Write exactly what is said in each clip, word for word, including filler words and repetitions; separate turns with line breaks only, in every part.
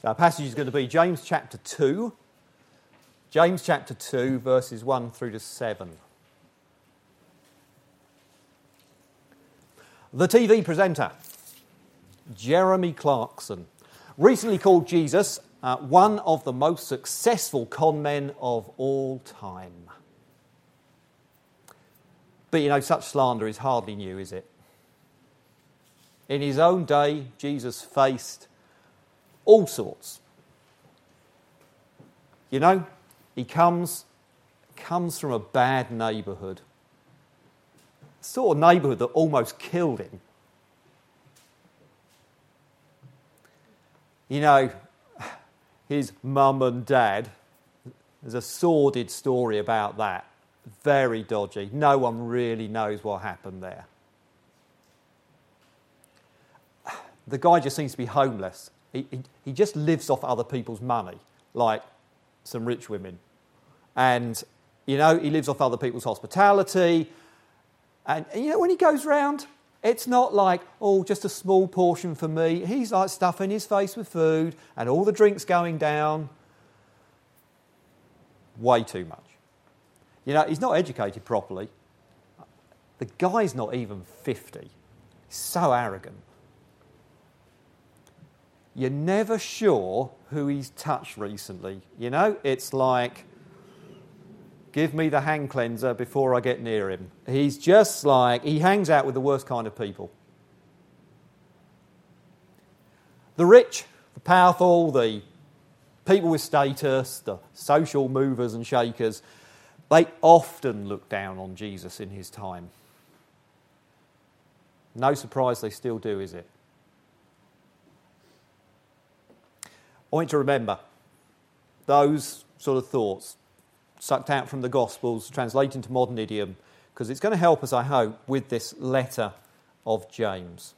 Our passage is going to be James chapter two. James chapter two, verses one through to seven. The T V presenter, Jeremy Clarkson, recently called Jesus uh, one of the most successful con men of all time. But you know, such slander is hardly new, is it? In his own day, Jesus faced all sorts. You know, he comes, comes from a bad neighbourhood. The sort of neighbourhood that almost killed him. You know, his mum and dad, there's a sordid story about that. Very dodgy. No one really knows what happened there. The guy just seems to be homeless. He, he, he just lives off other people's money, like some rich women. And, you know, he lives off other people's hospitality. And, you know, when he goes round, it's not like, oh, just a small portion for me. He's like stuffing his face with food and all the drinks going down. Way too much. You know, he's not educated properly. The guy's not even fifty. He's so arrogant. You're never sure who he's touched recently. You know, it's like, give me the hand cleanser before I get near him. He's just like, he hangs out with the worst kind of people. The rich, the powerful, the people with status, the social movers and shakers, they often look down on Jesus in his time. No surprise they still do, is it? I want you to remember those sort of thoughts sucked out from the Gospels, translated into modern idiom, because it's going to help us, I hope, with this letter of James.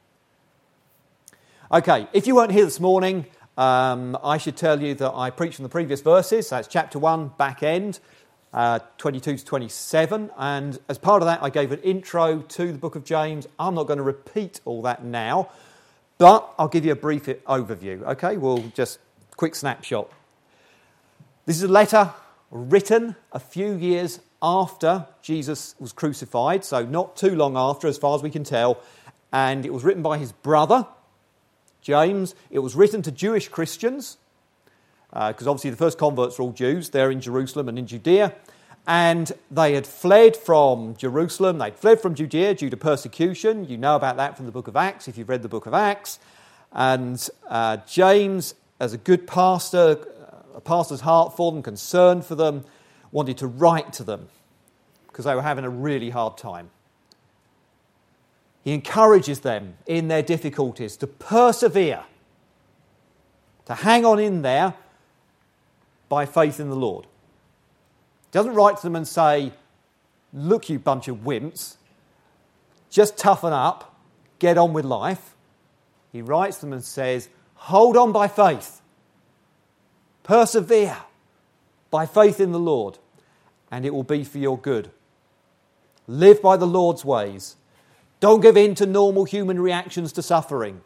Okay, if you weren't here this morning, um, I should tell you that I preached from the previous verses. That's chapter one, back end, uh, twenty-two to twenty-seven. And as part of that, I gave an intro to the book of James. I'm not going to repeat all that now, but I'll give you a brief overview. Okay, we'll just quick snapshot. This is a letter written a few years after Jesus was crucified, so not too long after, as far as we can tell, and it was written by his brother, James. It was written to Jewish Christians, because uh, obviously the first converts were all Jews. They're in Jerusalem and in Judea, and they had fled from Jerusalem, they'd fled from Judea due to persecution. You know about that from the book of Acts, if you've read the book of Acts. And uh, James, as a good pastor, a pastor's heart for them, concern for them, wanted to write to them because they were having a really hard time. He encourages them in their difficulties to persevere, to hang on in there by faith in the Lord. He doesn't write to them and say, look, you bunch of wimps, just toughen up, get on with life. He writes to them and says, hold on by faith. Persevere by faith in the Lord, and it will be for your good. Live by the Lord's ways. Don't give in to normal human reactions to suffering.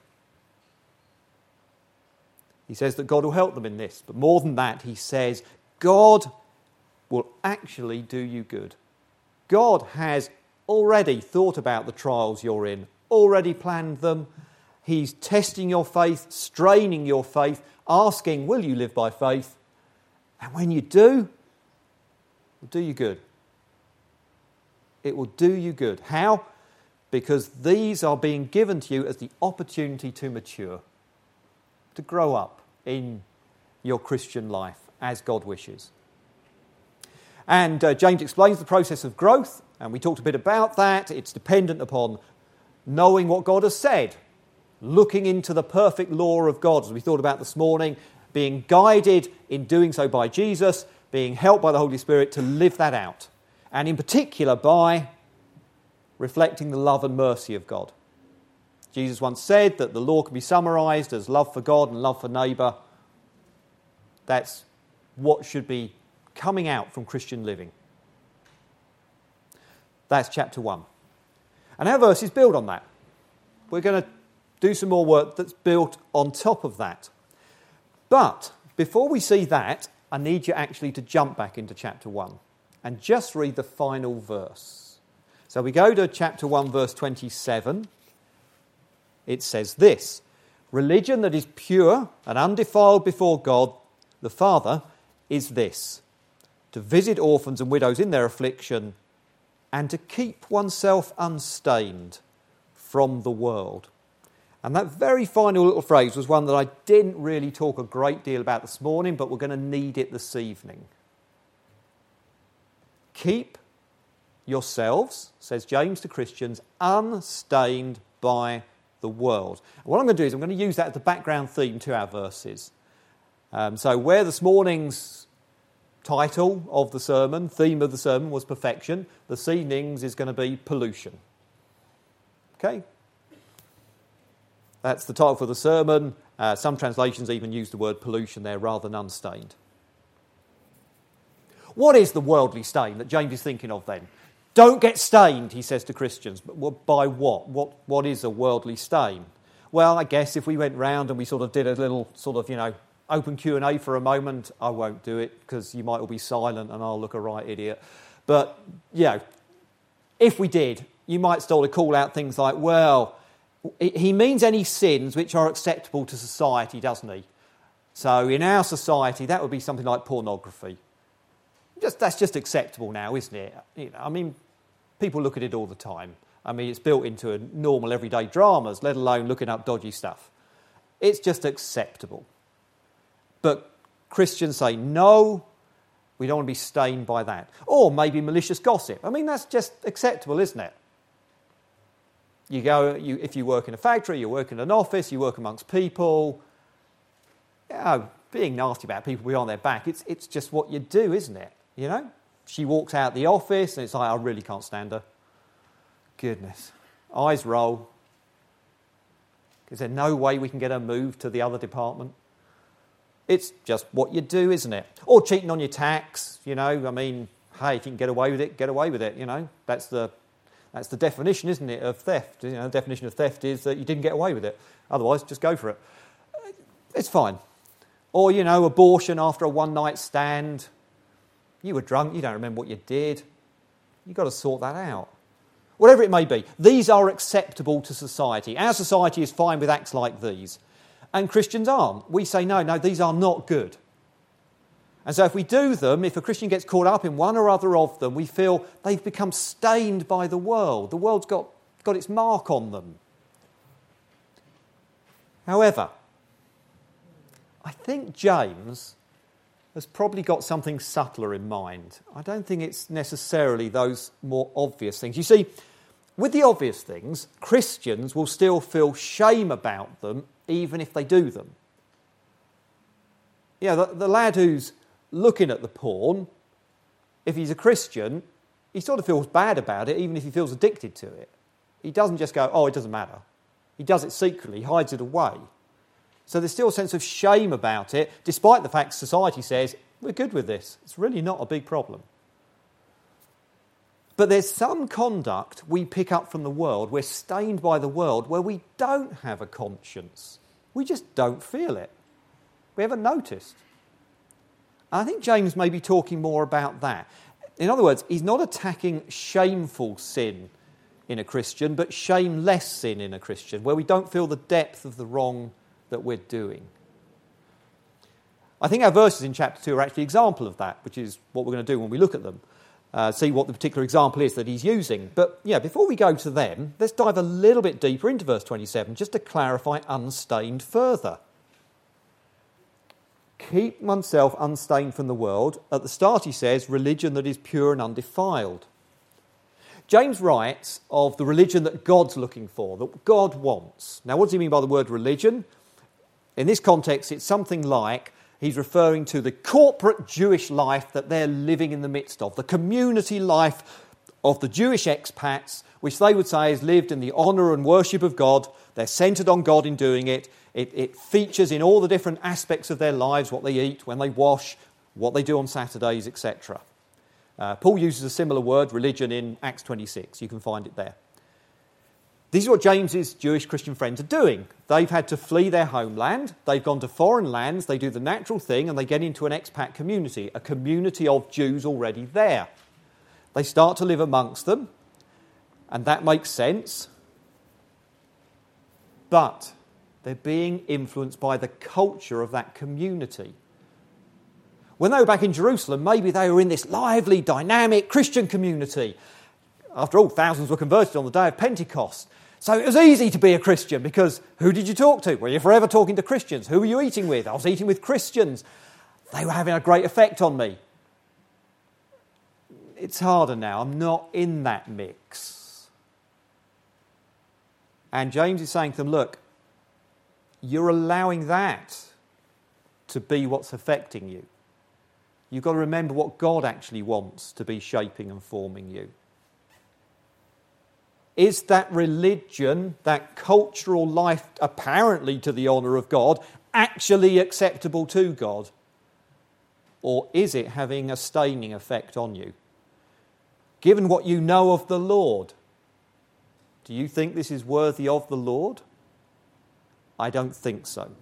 He says that God will help them in this, but more than that, he says God will actually do you good. God has already thought about the trials you're in, already planned them. He's testing your faith, straining your faith, asking, will you live by faith? And when you do, it will do you good. It will do you good. How? Because these are being given to you as the opportunity to mature, to grow up in your Christian life as God wishes. And uh, James explains the process of growth, and we talked a bit about that. It's dependent upon knowing what God has said, looking into the perfect law of God, as we thought about this morning, being guided in doing so by Jesus, being helped by the Holy Spirit to live that out, and in particular by reflecting the love and mercy of God. Jesus once said that the law can be summarised as love for God and love for neighbour. That's what should be coming out from Christian living. That's chapter one. And our verses build on that. We're going to do some more work that's built on top of that. But before we see that, I need you actually to jump back into chapter one and just read the final verse. So we go to chapter one, verse twenty-seven. It says this: religion that is pure and undefiled before God the Father is this, to visit orphans and widows in their affliction and to keep oneself unstained from the world. And that very final little phrase was one that I didn't really talk a great deal about this morning, but we're going to need it this evening. Keep yourselves, says James to Christians, unstained by the world. And what I'm going to do is I'm going to use that as the background theme to our verses. Um, so where this morning's title of the sermon, theme of the sermon, was perfection, this evening's is going to be pollution. Okay? That's the title for the sermon. Uh, some translations even use the word pollution there rather than unstained. What is the worldly stain that James is thinking of then? Don't get stained, he says to Christians. But by what? What what is a worldly stain? Well, I guess if we went round and we sort of did a little sort of, you know, open Q and A for a moment, I won't do it because you might all be silent and I'll look a right idiot. But, you know, if we did, you might sort of call out things like, well, he means any sins which are acceptable to society, doesn't he? So in our society, that would be something like pornography. Just, that's just acceptable now, isn't it? You know, I mean, people look at it all the time. I mean, it's built into a normal everyday dramas, let alone looking up dodgy stuff. It's just acceptable. But Christians say, no, we don't want to be stained by that. Or maybe malicious gossip. I mean, that's just acceptable, isn't it? You go, you, if you work in a factory, you work in an office, you work amongst people, you know, being nasty about people behind their back, it's it's just what you do, isn't it? You know? She walks out the office and it's like, I really can't stand her. Goodness. Eyes roll. Is there no way we can get her moved to the other department? It's just what you do, isn't it? Or cheating on your tax, you know, I mean, hey, if you can get away with it, get away with it, you know. That's the that's the definition, isn't it, of theft. You know, the definition of theft is that you didn't get away with it. Otherwise, just go for it. It's fine. Or, you know, abortion after a one-night stand. You were drunk, you don't remember what you did. You've got to sort that out. Whatever it may be, these are acceptable to society. Our society is fine with acts like these. And Christians aren't. We say, no, no, these are not good. And so if we do them, if a Christian gets caught up in one or other of them, we feel they've become stained by the world. The world's got, got its mark on them. However, I think James has probably got something subtler in mind. I don't think it's necessarily those more obvious things. You see, with the obvious things, Christians will still feel shame about them even if they do them. Yeah, the, the lad who's looking at the porn, if he's a Christian, he sort of feels bad about it even if he feels addicted to it. He doesn't just go, oh, it doesn't matter. He does it secretly, he hides it away. So there's still a sense of shame about it, despite the fact society says, we're good with this. It's really not a big problem. But there's some conduct we pick up from the world, we're stained by the world, where we don't have a conscience. We just don't feel it. We haven't noticed. And I think James may be talking more about that. In other words, he's not attacking shameful sin in a Christian, but shameless sin in a Christian, where we don't feel the depth of the wrong that we're doing. I think our verses in chapter two are actually an example of that, which is what we're going to do when we look at them. Uh, see what the particular example is that he's using. But yeah, before we go to them, let's dive a little bit deeper into verse twenty-seven, just to clarify unstained further. Keep oneself unstained from the world. At the start he says, religion that is pure and undefiled. James writes of the religion that God's looking for, that God wants. Now, what does he mean by the word religion? In this context, it's something like he's referring to the corporate Jewish life that they're living in the midst of, the community life of the Jewish expats, which they would say is lived in the honour and worship of God. They're centred on God in doing it. It, it features in all the different aspects of their lives, what they eat, when they wash, what they do on Saturdays, et cetera. Uh, Paul uses a similar word, religion, in Acts twenty-six. You can find it there. This is what James's Jewish Christian friends are doing. They've had to flee their homeland, they've gone to foreign lands, they do the natural thing and they get into an expat community, a community of Jews already there. They start to live amongst them, and that makes sense. But they're being influenced by the culture of that community. When they were back in Jerusalem, maybe they were in this lively, dynamic Christian community. After all, thousands were converted on the day of Pentecost. So it was easy to be a Christian because who did you talk to? Well, you're forever talking to Christians. Who were you eating with? I was eating with Christians. They were having a great effect on me. It's harder now. I'm not in that mix. And James is saying to them, look, you're allowing that to be what's affecting you. You've got to remember what God actually wants to be shaping and forming you. Is that religion, that cultural life apparently to the honour of God, actually acceptable to God? Or is it having a staining effect on you? Given what you know of the Lord, do you think this is worthy of the Lord? I don't think so.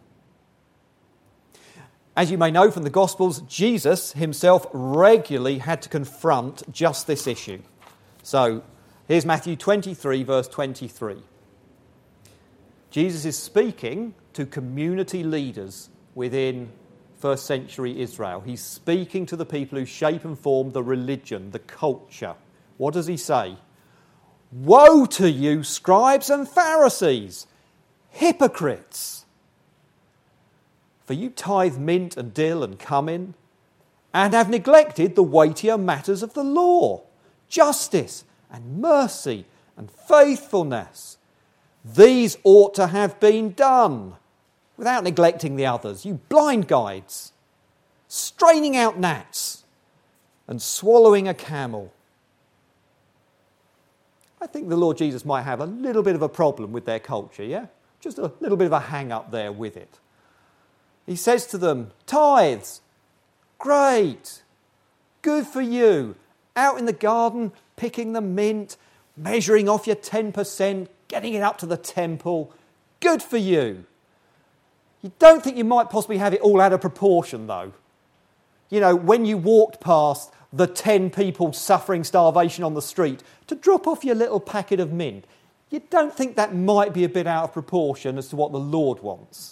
As you may know from the Gospels, Jesus himself regularly had to confront just this issue. So, here's Matthew twenty-three, verse twenty-three. Jesus is speaking to community leaders within first century Israel. He's speaking to the people who shape and form the religion, the culture. What does he say? Woe to you, scribes and Pharisees, hypocrites! For you tithe mint and dill and cumin, and have neglected the weightier matters of the law, justice and mercy and faithfulness. These ought to have been done without neglecting the others. You blind guides, straining out gnats and swallowing a camel. I think the Lord Jesus might have a little bit of a problem with their culture, yeah? Just a little bit of a hang-up there with it. He says to them, tithes, great, good for you. Out in the garden, picking the mint, measuring off your ten percent, getting it up to the temple. Good for you. You don't think you might possibly have it all out of proportion, though? You know, when you walked past the ten people suffering starvation on the street to drop off your little packet of mint, you don't think that might be a bit out of proportion as to what the Lord wants?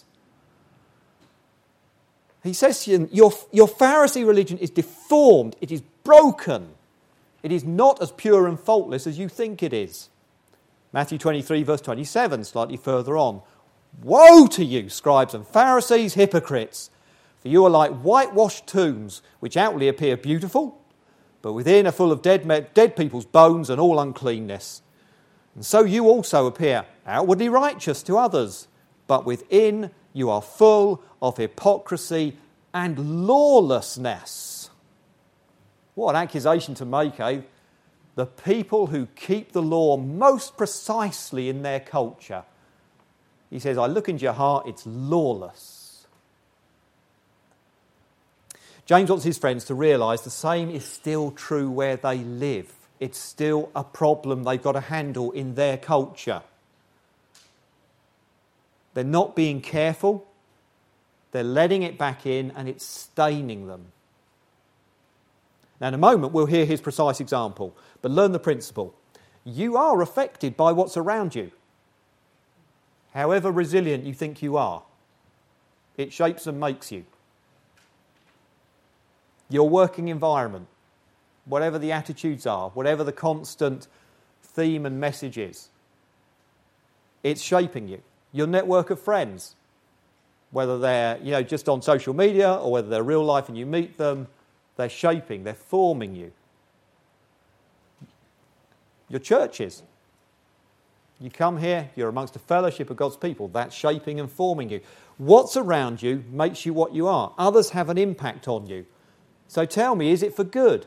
He says to you, your, your Pharisee religion is deformed, it is broken. It is not as pure and faultless as you think it is. Matthew twenty-three, verse twenty-seven, slightly further on. Woe to you, scribes and Pharisees, hypocrites! For you are like whitewashed tombs, which outwardly appear beautiful, but within are full of dead, dead people's bones and all uncleanness. And so you also appear outwardly righteous to others, but within you are full of hypocrisy and lawlessness. What an accusation to make, eh? The people who keep the law most precisely in their culture. He says, I look into your heart, it's lawless. James wants his friends to realise the same is still true where they live. It's still a problem they've got to handle in their culture. They're not being careful. They're letting it back in and it's staining them. Now, in a moment, we'll hear his precise example, but learn the principle. You are affected by what's around you. However resilient you think you are, it shapes and makes you. Your working environment, whatever the attitudes are, whatever the constant theme and message is, it's shaping you. Your network of friends, whether they're, you know, just on social media or whether they're real life and you meet them, they're shaping, they're forming you. Your churches. You come here, you're amongst a fellowship of God's people. That's shaping and forming you. What's around you makes you what you are. Others have an impact on you. So tell me, is it for good?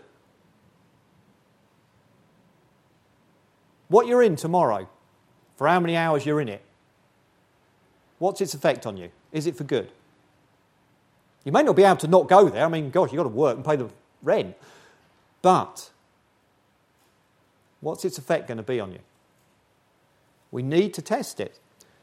What you're in tomorrow, for how many hours you're in it, what's its effect on you? Is it for good? You may not be able to not go there. I mean, gosh, you've got to work and pay the rent. But what's its effect going to be on you? We need to test it.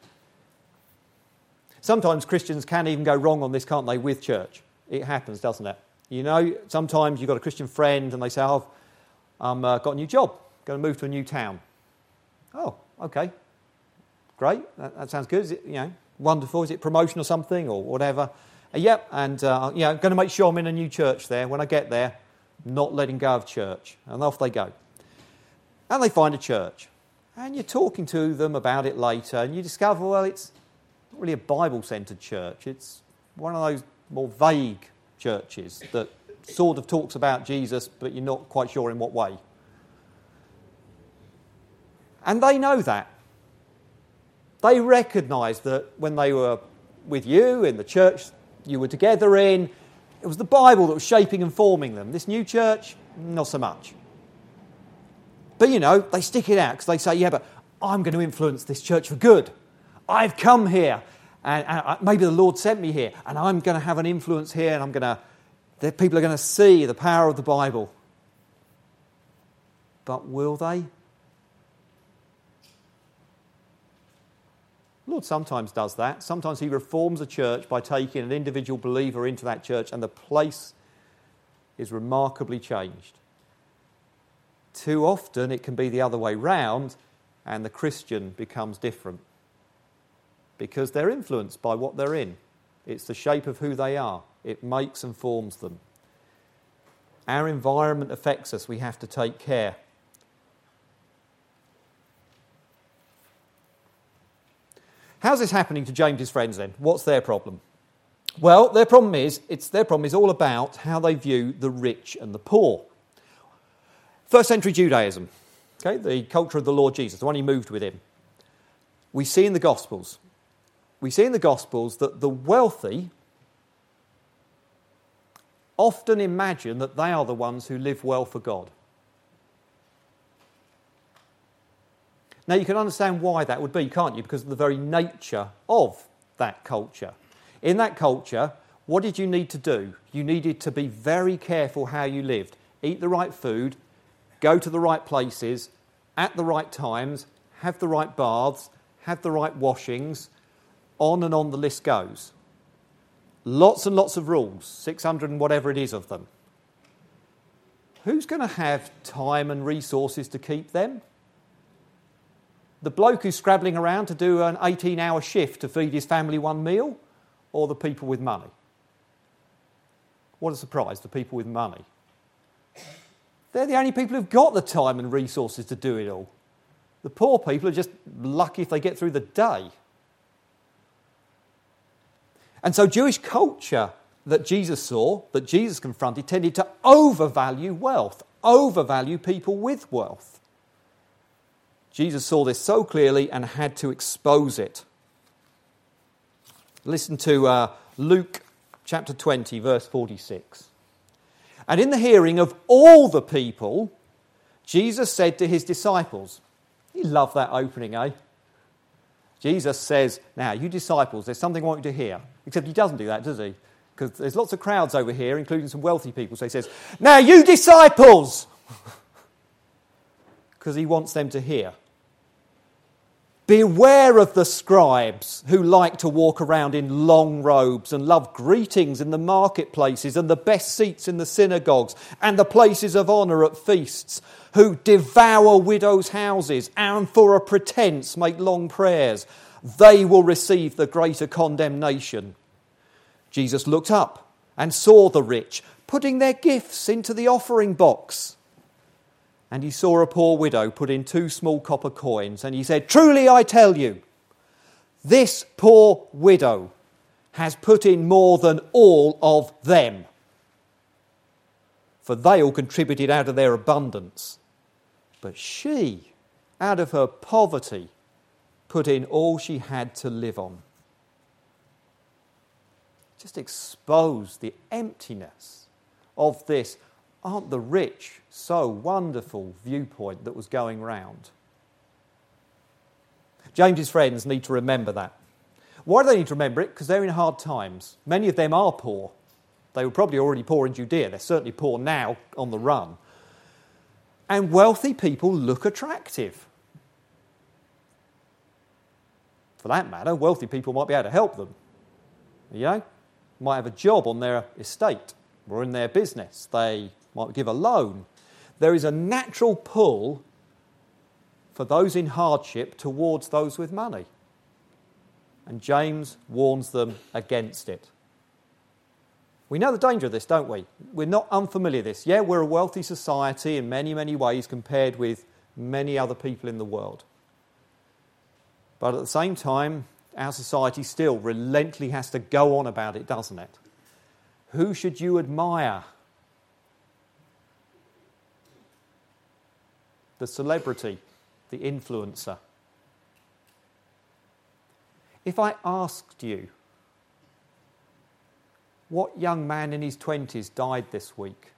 Sometimes Christians can even go wrong on this, can't they, with church? It happens, doesn't it? You know, sometimes you've got a Christian friend and they say, oh, I've uh, got a new job, going to move to a new town. Oh, okay, great, that, that sounds good. Is it, you know, wonderful? Is it promotion or something or whatever? Uh, yep, and, uh, you know, I'm going to make sure I'm in a new church there. When I get there, not letting go of church. And off they go. And they find a church. And you're talking to them about it later, and you discover, well, it's not really a Bible-centred church. It's one of those more vague churches that sort of talks about Jesus, but you're not quite sure in what way. And they know that. They recognise that when they were with you in the church you were together in, it was the Bible that was shaping and forming them. This new church, not so much. But, you know, they stick it out because they say, yeah, but I'm going to influence this church for good. I've come here, and, and maybe the Lord sent me here, and I'm going to have an influence here, and I'm going to, the people are going to see the power of the Bible. But will they? The Lord sometimes does that. Sometimes he reforms a church by taking an individual believer into that church, and the place is remarkably changed. Too often it can be the other way round, and the Christian becomes different because they're influenced by what they're in. It's the shape of who they are. It makes and forms them. Our environment affects us. We have to take care. How's this happening to James's friends then? What's their problem? Well, their problem is it's their problem is all about how they view the rich and the poor. First century Judaism, okay, the culture of the Lord Jesus, the one he moved with him. We see in the Gospels, we see in the Gospels that the wealthy often imagine that they are the ones who live well for God. Now, you can understand why that would be, can't you? Because of the very nature of that culture. In that culture, what did you need to do? You needed to be very careful how you lived. Eat the right food, go to the right places, at the right times, have the right baths, have the right washings, on and on the list goes. Lots and lots of rules, six hundred and whatever it is of them. Who's going to have time and resources to keep them? The bloke who's scrabbling around to do an eighteen-hour shift to feed his family one meal, or the people with money? What a surprise, the people with money. They're the only people who've got the time and resources to do it all. The poor people are just lucky if they get through the day. And so Jewish culture that Jesus saw, that Jesus confronted, tended to overvalue wealth, overvalue people with wealth. Jesus saw this so clearly and had to expose it. Listen to uh, Luke chapter twenty, verse forty-six. And in the hearing of all the people, Jesus said to his disciples, you love that opening, eh? Jesus says, now, you disciples, there's something I want you to hear. Except he doesn't do that, does he? Because there's lots of crowds over here, including some wealthy people. So he says, now, you disciples! Because he wants them to hear. Beware of the scribes who like to walk around in long robes and love greetings in the marketplaces and the best seats in the synagogues and the places of honour at feasts, who devour widows' houses and for a pretence make long prayers. They will receive the greater condemnation. Jesus looked up and saw the rich putting their gifts into the offering box. And he saw a poor widow put in two small copper coins, and he said, truly I tell you, this poor widow has put in more than all of them. For they all contributed out of their abundance. But she, out of her poverty, put in all she had to live on. Just expose the emptiness of this aren't the rich so wonderful viewpoint that was going round. James's friends need to remember that. Why do they need to remember it? Because they're in hard times. Many of them are poor. They were probably already poor in Judea. They're certainly poor now on the run. And wealthy people look attractive. For that matter, wealthy people might be able to help them. You know, might have a job on their estate or in their business. They might give a loan. There is a natural pull for those in hardship towards those with money. And James warns them against it. We know the danger of this, don't we? We're not unfamiliar with this. Yeah, we're a wealthy society in many, many ways compared with many other people in the world. But at the same time, our society still relentlessly has to go on about it, doesn't it? Who should you admire? The celebrity, the influencer. If I asked you, what young man in his twenties died this week?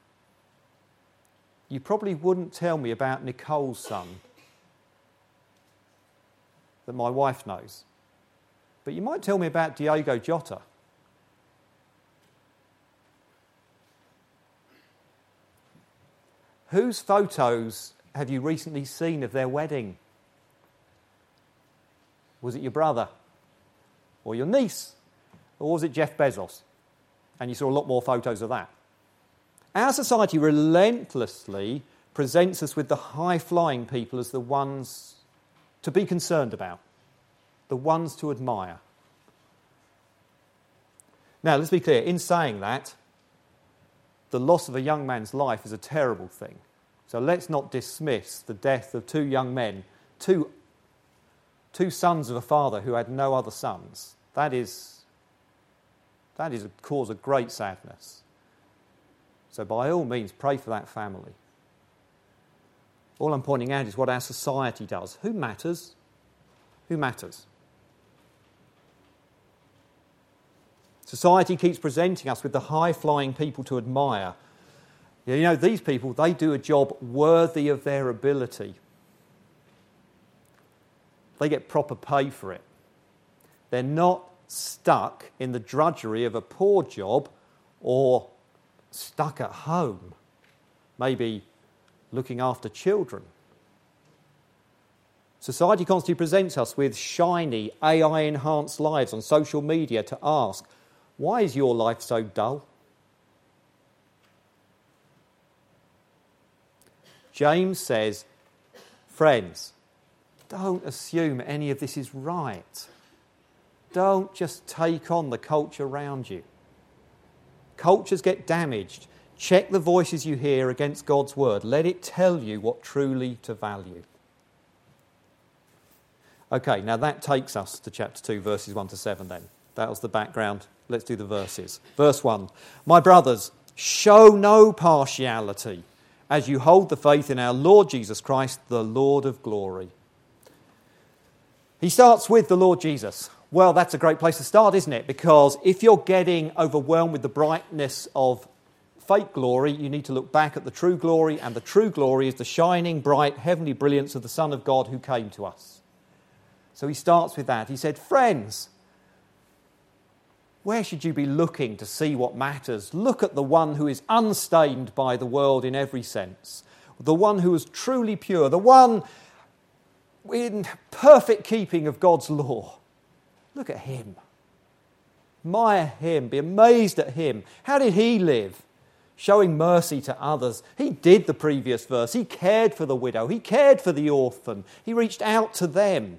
You probably wouldn't tell me about Nicole's son that my wife knows. But you might tell me about Diogo Jota. Whose photos have you recently seen of their wedding? Was it your brother? Or your niece? Or was it Jeff Bezos? And you saw a lot more photos of that. Our society relentlessly presents us with the high-flying people as the ones to be concerned about, the ones to admire. Now, let's be clear. In saying that, the loss of a young man's life is a terrible thing. So let's not dismiss the death of two young men, two, two sons of a father who had no other sons. That is... That is a cause of great sadness. So by all means, pray for that family. All I'm pointing out is what our society does. Who matters? Who matters? Society keeps presenting us with the high-flying people to admire. You know, these people, they do a job worthy of their ability. They get proper pay for it. They're not stuck in the drudgery of a poor job or stuck at home, maybe looking after children. Society constantly presents us with shiny, A I-enhanced lives on social media to ask, why is your life so dull? James says, friends, don't assume any of this is right. Don't just take on the culture around you. Cultures get damaged. Check the voices you hear against God's word. Let it tell you what truly to value. Okay, now that takes us to chapter two, verses one to seven then. That was the background. Let's do the verses. Verse one. My brothers, show no partiality as you hold the faith in our Lord Jesus Christ, the Lord of glory. He starts with the Lord Jesus. Well, that's a great place to start, isn't it? Because if you're getting overwhelmed with the brightness of fake glory, you need to look back at the true glory, and the true glory is the shining, bright, heavenly brilliance of the Son of God who came to us. So he starts with that. He said, friends, where should you be looking to see what matters? Look at the one who is unstained by the world in every sense, the one who is truly pure, the one in perfect keeping of God's law. Look at him. Admire him. Be amazed at him. How did he live? Showing mercy to others. He did the previous verse. He cared for the widow. He cared for the orphan. He reached out to them.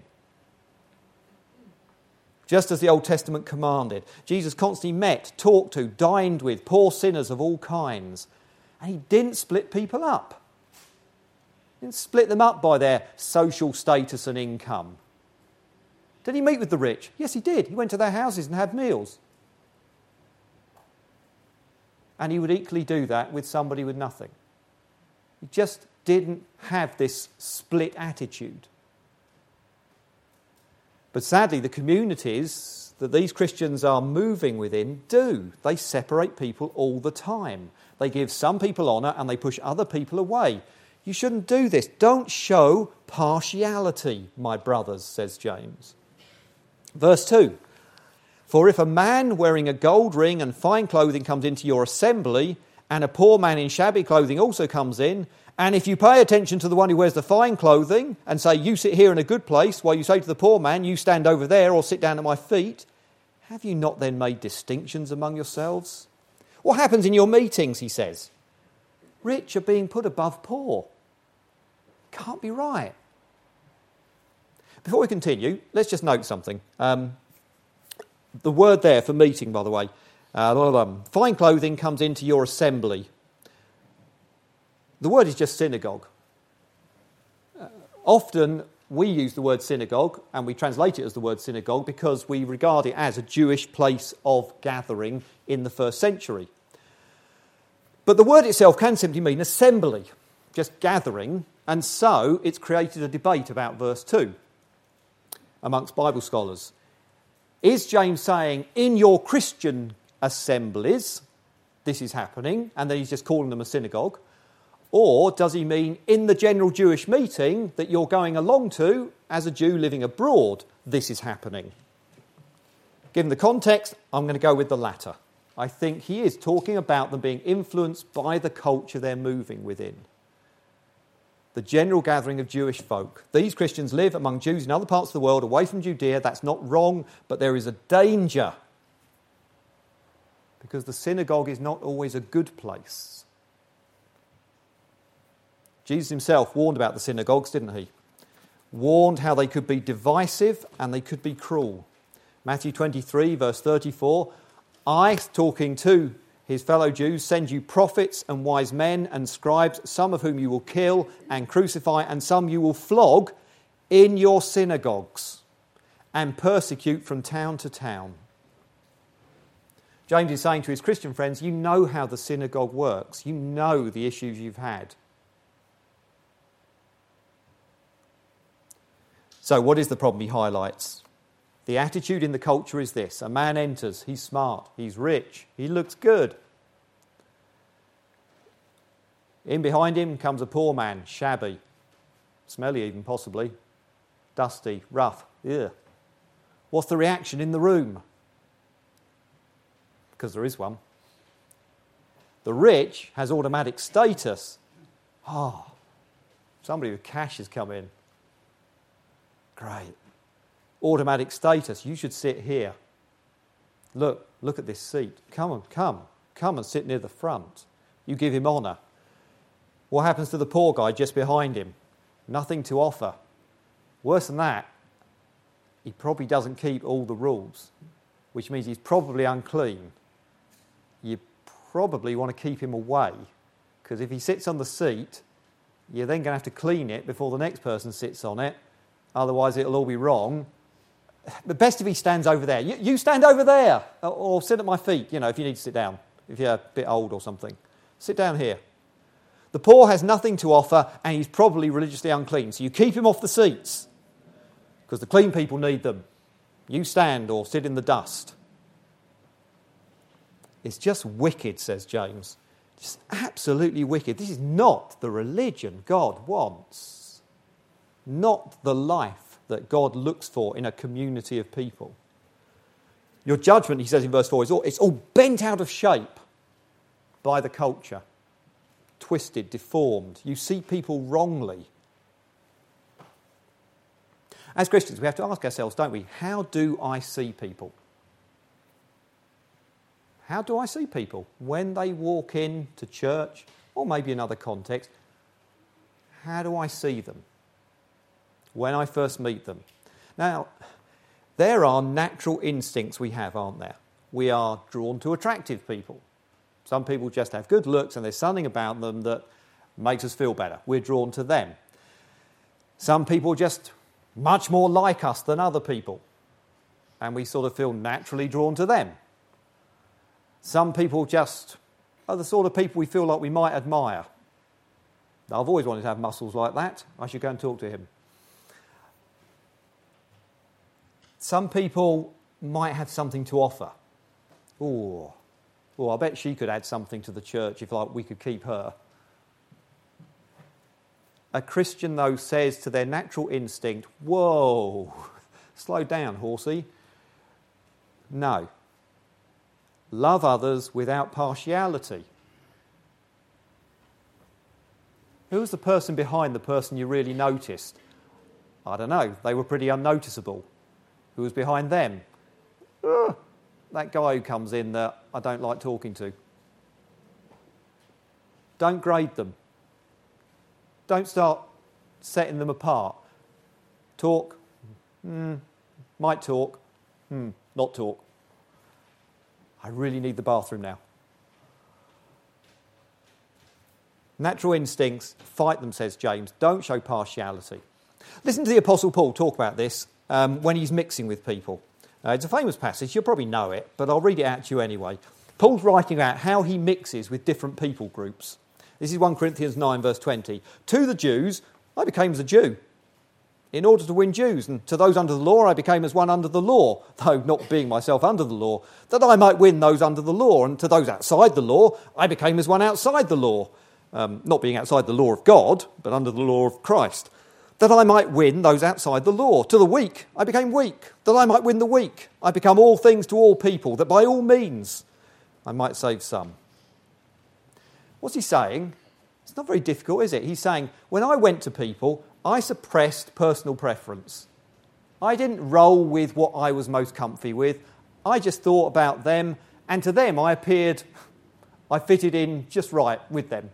Just as the Old Testament commanded. Jesus constantly met, talked to, dined with poor sinners of all kinds. And he didn't split people up. He didn't split them up by their social status and income. Did he meet with the rich? Yes, he did. He went to their houses and had meals. And he would equally do that with somebody with nothing. He just didn't have this split attitude. But sadly, the communities that these Christians are moving within do. They separate people all the time. They give some people honour and they push other people away. You shouldn't do this. Don't show partiality, my brothers, says James. Verse two, for if a man wearing a gold ring and fine clothing comes into your assembly, and a poor man in shabby clothing also comes in, And if you pay attention to the one who wears the fine clothing and say, you sit here in a good place, while you say to the poor man, you stand over there or sit down at my feet, have you not then made distinctions among yourselves? What happens in your meetings, he says? Rich are being put above poor. Can't be right. Before we continue, let's just note something. Um, the word there for meeting, by the way, uh, fine clothing comes into your assembly. The word is just synagogue. Uh, often we use the word synagogue and we translate it as the word synagogue because we regard it as a Jewish place of gathering in the first century. But the word itself can simply mean assembly, just gathering, and so it's created a debate about verse two amongst Bible scholars. Is James saying, in your Christian assemblies, this is happening, and then he's just calling them a synagogue? Or does he mean in the general Jewish meeting that you're going along to as a Jew living abroad, this is happening? Given the context, I'm going to go with the latter. I think he is talking about them being influenced by the culture they're moving within. The general gathering of Jewish folk. These Christians live among Jews in other parts of the world, away from Judea. That's not wrong, but there is a danger. Because the synagogue is not always a good place. Jesus himself warned about the synagogues, didn't he? Warned how they could be divisive and they could be cruel. Matthew twenty-three, verse thirty-four, I, talking to his fellow Jews, send you prophets and wise men and scribes, some of whom you will kill and crucify, and some you will flog in your synagogues and persecute from town to town. James is saying to his Christian friends, you know how the synagogue works. You know the issues you've had. So what is the problem he highlights? The attitude in the culture is this. A man enters, he's smart, he's rich, he looks good. In behind him comes a poor man, shabby, smelly even possibly, dusty, rough. Ugh. What's the reaction in the room? Because there is one. The rich has automatic status. Ah, oh, somebody with cash has come in. Great. Automatic status. You should sit here. Look, look at this seat. Come on, come. Come and sit near the front. You give him honour. What happens to the poor guy just behind him? Nothing to offer. Worse than that, he probably doesn't keep all the rules, which means he's probably unclean. You probably want to keep him away, because if he sits on the seat, you're then going to have to clean it before the next person sits on it. Otherwise, it'll all be wrong. But best if he stands over there. You, you stand over there, or, or sit at my feet, you know, if you need to sit down, if you're a bit old or something. Sit down here. The poor has nothing to offer, and he's probably religiously unclean. So you keep him off the seats, because the clean people need them. You stand or sit in the dust. It's just wicked, says James. Just absolutely wicked. This is not the religion God wants. Not the life that God looks for in a community of people. Your judgment, he says in verse four, is all, it's all bent out of shape by the culture. Twisted, deformed. You see people wrongly. As Christians, we have to ask ourselves, don't we, how do I see people? How do I see people when they walk in to church, or maybe another context? How do I see them when I first meet them? Now, there are natural instincts we have, aren't there? We are drawn to attractive people. Some people just have good looks and there's something about them that makes us feel better. We're drawn to them. Some people just much more like us than other people, and we sort of feel naturally drawn to them. Some people just are the sort of people we feel like we might admire. I've always wanted to have muscles like that. I should go and talk to him. Some people might have something to offer. Oh, oh, I bet she could add something to the church if like we could keep her. A Christian, though, says to their natural instinct, whoa, slow down, horsey. No. Love others without partiality. Who was the person behind the person you really noticed? I don't know. They were pretty unnoticeable. Who was behind them? Ugh, that guy who comes in that I don't like talking to. Don't grade them. Don't start setting them apart. Talk. Mm, might talk. Hmm, not talk. I really need the bathroom now. Natural instincts, fight them, says James. Don't show partiality. Listen to the Apostle Paul talk about this um, when he's mixing with people. Uh, it's a famous passage, you'll probably know it, but I'll read it out to you anyway. Paul's writing about how he mixes with different people groups. This is First Corinthians nine, verse twenty. To the Jews, I became as a Jew, in order to win Jews, and to those under the law, I became as one under the law, though not being myself under the law, that I might win those under the law, and to those outside the law, I became as one outside the law. Um, not being outside the law of God, but under the law of Christ, that I might win those outside the law. To the weak, I became weak, that I might win the weak. I become all things to all people, that by all means I might save some. What's he saying? It's not very difficult, is it? He's saying, when I went to people, I suppressed personal preference. I didn't roll with what I was most comfy with. I just thought about them, and to them I appeared, I fitted in just right with them.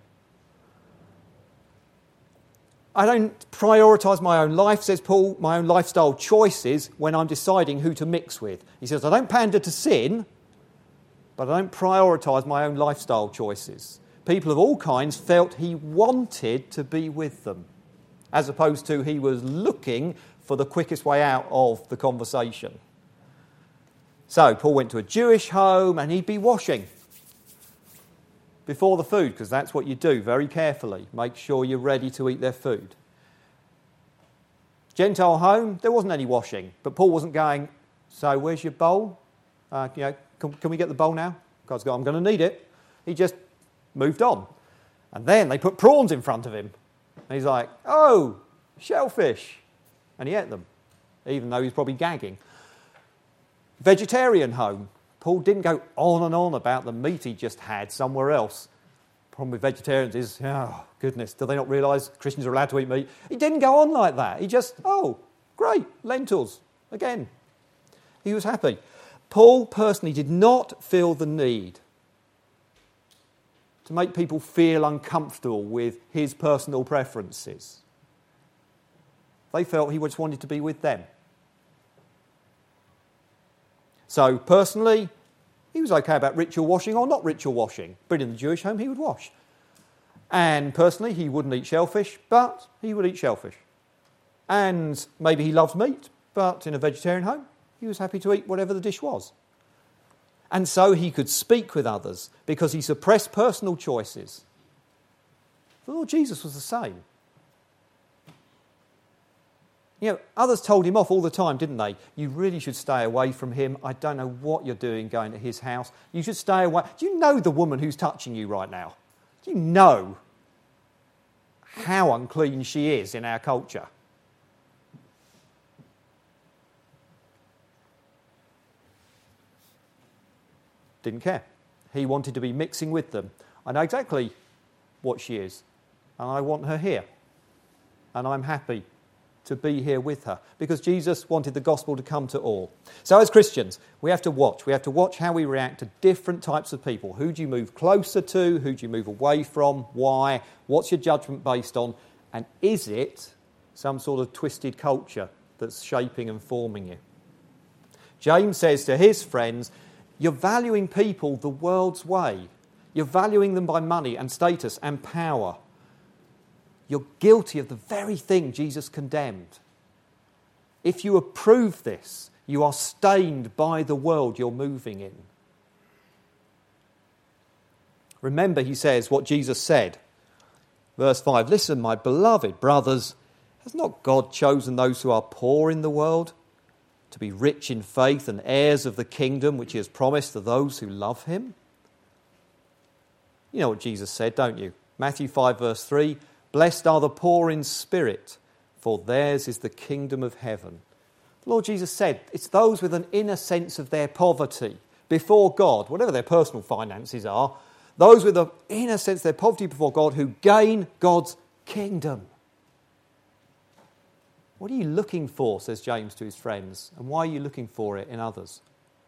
I don't prioritise my own life, says Paul, my own lifestyle choices when I'm deciding who to mix with. He says, I don't pander to sin, but I don't prioritise my own lifestyle choices. People of all kinds felt he wanted to be with them, as opposed to he was looking for the quickest way out of the conversation. So Paul went to a Jewish home and he'd be washing before the food, because that's what you do very carefully. Make sure you're ready to eat their food. Gentile home, there wasn't any washing, but Paul wasn't going, so where's your bowl? Uh, you know, can, can we get the bowl now? God's going, I'm going to need it. He just moved on. And then they put prawns in front of him. And he's like, oh, shellfish. And he ate them, even though he's probably gagging. Vegetarian home. Paul didn't go on and on about the meat he just had somewhere else. The problem with vegetarians is, oh, goodness, do they not realise Christians are allowed to eat meat? He didn't go on like that. He just, oh, great, lentils, again. He was happy. Paul personally did not feel the need to make people feel uncomfortable with his personal preferences. They felt he just wanted to be with them. So, personally, he was okay about ritual washing or not ritual washing, but in the Jewish home he would wash. And personally, he wouldn't eat shellfish, but he would eat shellfish. And maybe he loved meat, but in a vegetarian home, he was happy to eat whatever the dish was. And so he could speak with others because he suppressed personal choices. The Lord Jesus was the same. You know, others told him off all the time, didn't they? You really should stay away from him. I don't know what you're doing going to his house. You should stay away. Do you know the woman who's touching you right now? Do you know how unclean she is in our culture? Didn't care. He wanted to be mixing with them. I know exactly what she is, and I want her here. And I'm happy to be here with her, because Jesus wanted the gospel to come to all. So as Christians, we have to watch. We have to watch how we react to different types of people. Who do you move closer to? Who do you move away from? Why? What's your judgment based on? And is it some sort of twisted culture that's shaping and forming you? James says to his friends, you're valuing people the world's way. You're valuing them by money and status and power. You're guilty of the very thing Jesus condemned. If you approve this, you are stained by the world you're moving in. Remember, he says, what Jesus said. Verse five, listen, my beloved brothers, has not God chosen those who are poor in the world to be rich in faith and heirs of the kingdom which he has promised to those who love him? You know what Jesus said, don't you? Matthew five, verse three, blessed are the poor in spirit, for theirs is the kingdom of heaven. The Lord Jesus said it's those with an inner sense of their poverty before God, whatever their personal finances are, those with an inner sense of their poverty before God who gain God's kingdom. What are you looking for, says James to his friends, and why are you looking for it in others?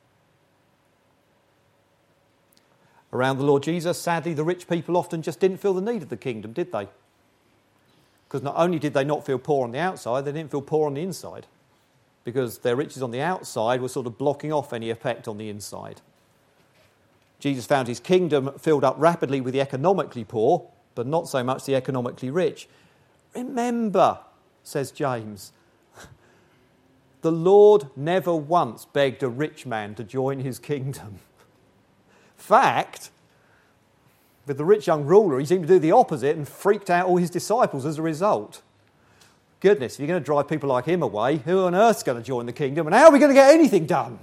Around the Lord Jesus, sadly, the rich people often just didn't feel the need of the kingdom, did they? Because not only did they not feel poor on the outside, they didn't feel poor on the inside, because their riches on the outside were sort of blocking off any effect on the inside. Jesus found his kingdom filled up rapidly with the economically poor, but not so much the economically rich. Remember, says James, the Lord never once begged a rich man to join his kingdom. Fact, with the rich young ruler, he seemed to do the opposite and freaked out all his disciples as a result. Goodness, if you're going to drive people like him away, who on earth's going to join the kingdom, and how are we going to get anything done?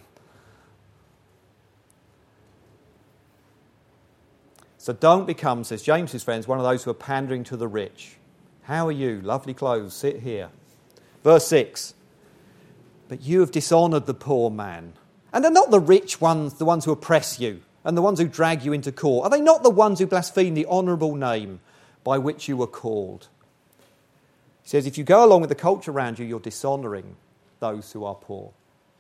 So don't become, says James's friends, one of those who are pandering to the rich. How are you? Lovely clothes, sit here. Verse six. But you have dishonoured the poor man. And are not the rich ones the ones who oppress you and the ones who drag you into court? Are they not the ones who blaspheme the honourable name by which you were called? He says, if you go along with the culture around you, you're dishonouring those who are poor.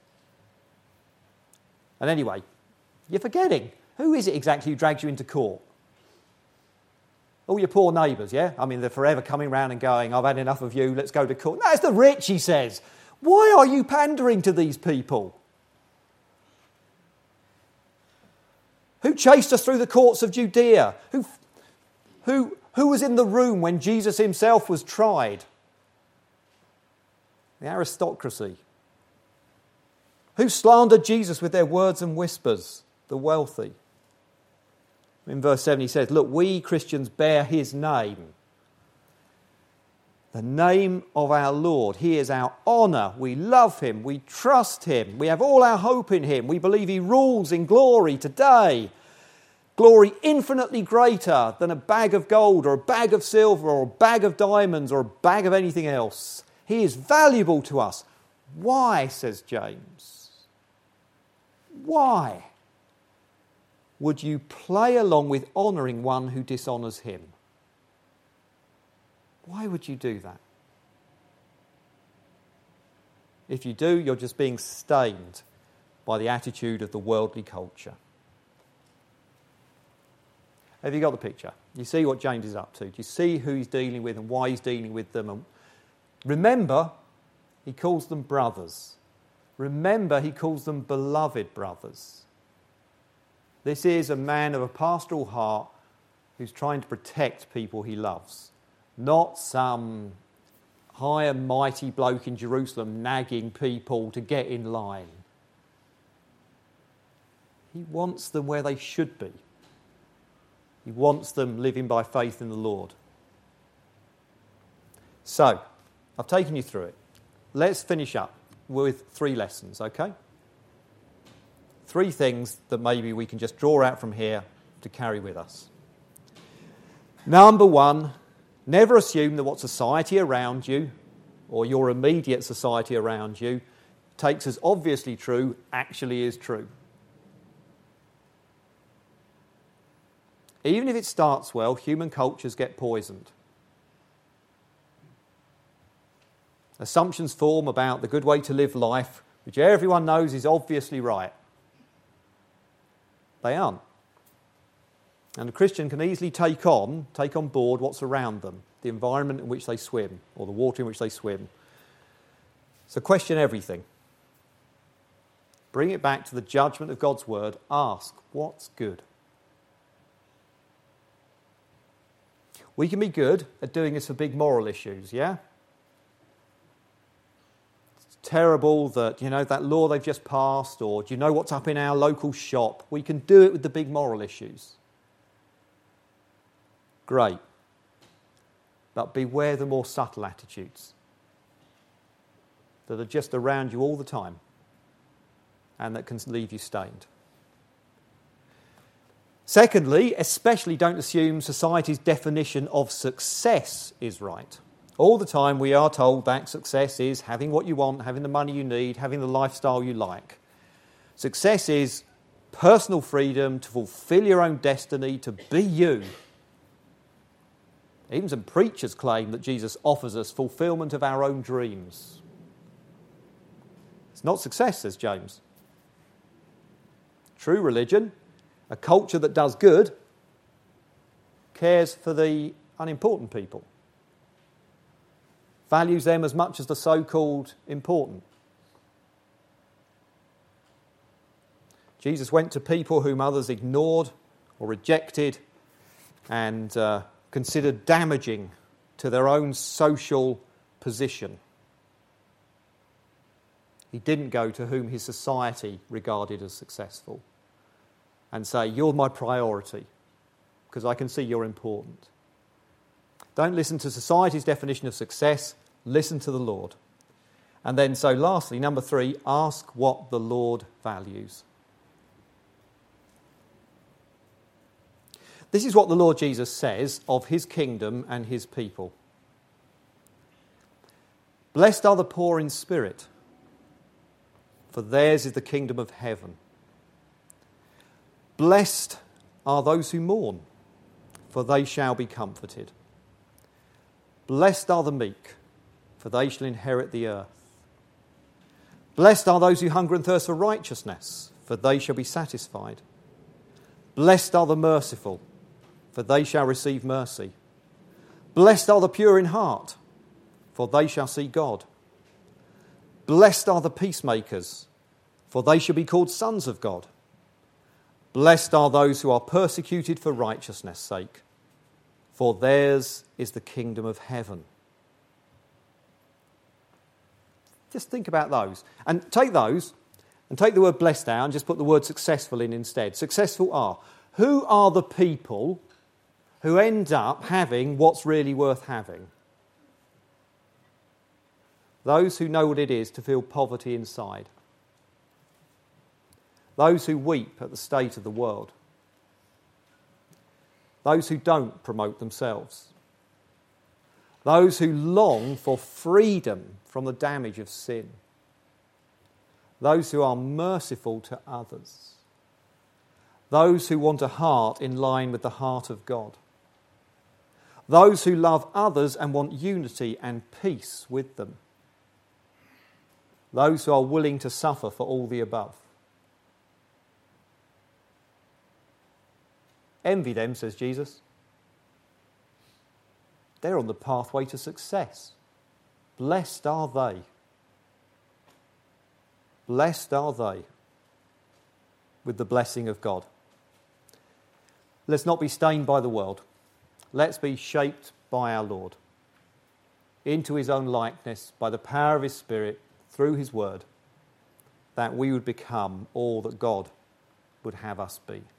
And anyway, you're forgetting. Who is it exactly who drags you into court? All your poor neighbours, yeah? I mean, they're forever coming round and going, I've had enough of you, let's go to court. No, it's the rich, he says. Why are you pandering to these people? Who chased us through the courts of Judea? Who, who, who was in the room when Jesus himself was tried? The aristocracy. Who slandered Jesus with their words and whispers? The wealthy. In verse seven he says, look, we Christians bear his name. The name of our Lord. He is our honour. We love him. We trust him. We have all our hope in him. We believe he rules in glory today. Glory infinitely greater than a bag of gold or a bag of silver or a bag of diamonds or a bag of anything else. He is valuable to us. Why, says James? Why would you play along with honouring one who dishonours him? Why would you do that? If you do, you're just being stained by the attitude of the worldly culture. Have you got the picture? You see what James is up to? Do you see who he's dealing with and why he's dealing with them? And remember, he calls them brothers. Remember, he calls them beloved brothers. This is a man of a pastoral heart who's trying to protect people he loves. Not some high and mighty bloke in Jerusalem nagging people to get in line. He wants them where they should be. He wants them living by faith in the Lord. So, I've taken you through it. Let's finish up with three lessons, okay? Three things that maybe we can just draw out from here to carry with us. Number one, never assume that what society around you, or your immediate society around you, takes as obviously true, actually is true. Even if it starts well, human cultures get poisoned. Assumptions form about the good way to live life, which everyone knows is obviously right. They aren't. And a Christian can easily take on, take on board what's around them, the environment in which they swim, or the water in which they swim. So question everything. Bring it back to the judgment of God's word. Ask, what's good? We can be good at doing this for big moral issues, yeah? Terrible that, you know, that law they've just passed, or do you know what's up in our local shop? We can do it with the big moral issues. Great. But beware the more subtle attitudes that are just around you all the time and that can leave you stained. Secondly, especially don't assume society's definition of success is right. All the time we are told that success is having what you want, having the money you need, having the lifestyle you like. Success is personal freedom to fulfill your own destiny, to be you. Even some preachers claim that Jesus offers us fulfilment of our own dreams. It's not success, says James. True religion, a culture that does good, cares for the unimportant people, values them as much as the so-called important. Jesus went to people whom others ignored or rejected and uh, considered damaging to their own social position. He didn't go to whom his society regarded as successful and say, "You're my priority because I can see you're important." Don't listen to society's definition of success, listen to the Lord. And then, so lastly, number three, ask what the Lord values. This is what the Lord Jesus says of his kingdom and his people. Blessed are the poor in spirit, for theirs is the kingdom of heaven. Blessed are those who mourn, for they shall be comforted. Blessed are the meek, for they shall inherit the earth. Blessed are those who hunger and thirst for righteousness, for they shall be satisfied. Blessed are the merciful, for they shall receive mercy. Blessed are the pure in heart, for they shall see God. Blessed are the peacemakers, for they shall be called sons of God. Blessed are those who are persecuted for righteousness' sake, for theirs is the kingdom of heaven. Just think about those. And take those, and take the word blessed out, and just put the word successful in instead. Successful are. Who are the people who end up having what's really worth having? Those who know what it is to feel poverty inside. Those who weep at the state of the world. Those who don't promote themselves. Those who long for freedom from the damage of sin. Those who are merciful to others. Those who want a heart in line with the heart of God. Those who love others and want unity and peace with them. Those who are willing to suffer for all the above. Envy them, says Jesus. They're on the pathway to success. Blessed are they. Blessed are they with the blessing of God. Let's not be stained by the world. Let's be shaped by our Lord into his own likeness by the power of his Spirit through his word, that we would become all that God would have us be.